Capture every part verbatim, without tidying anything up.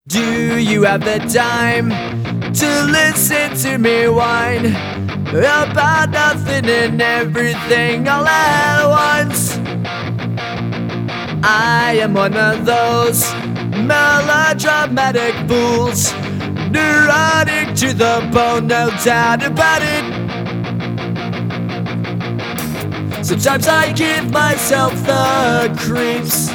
Do you have the time to listen to me whine about nothing and everything all at once? I am one of those melodramatic fools, neurotic to the bone, no doubt about it. Sometimes I give myself the creeps.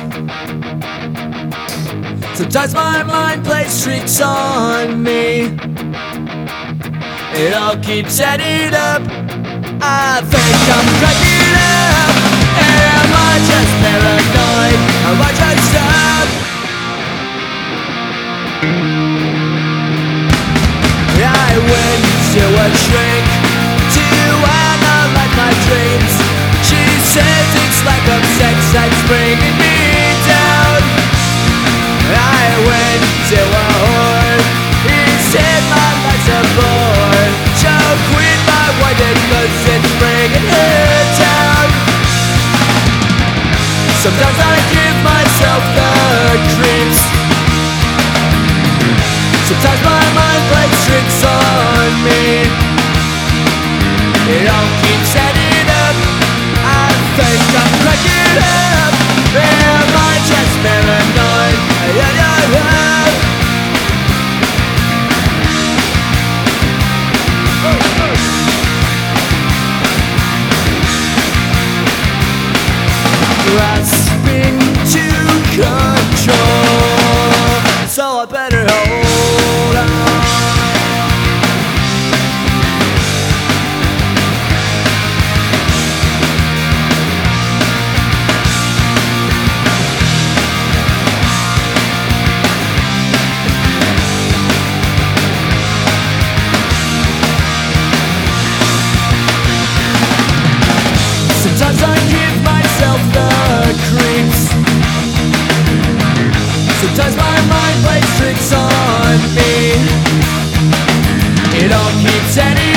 Sometimes my mind plays tricks on me. It all keeps adding up. I think I'm cracking up. Am I just paranoid? Am I just up? I went to a shrink to analyze my dreams. She says it's like a sex that's bringing me down. I went to a whore. He said my life's a bore. So quit my white cause it's bringing her down. Sometimes I give myself the creeps. Sometimes my mind plays tricks on me. It all keeps adding up. I think I'm cracking up. Am I just paranoid? Yeah, yeah, yeah. Grasping to control, so I better hold on. Sometimes I give myself the creeps. Sometimes my mind plays tricks on me. It all keeps ending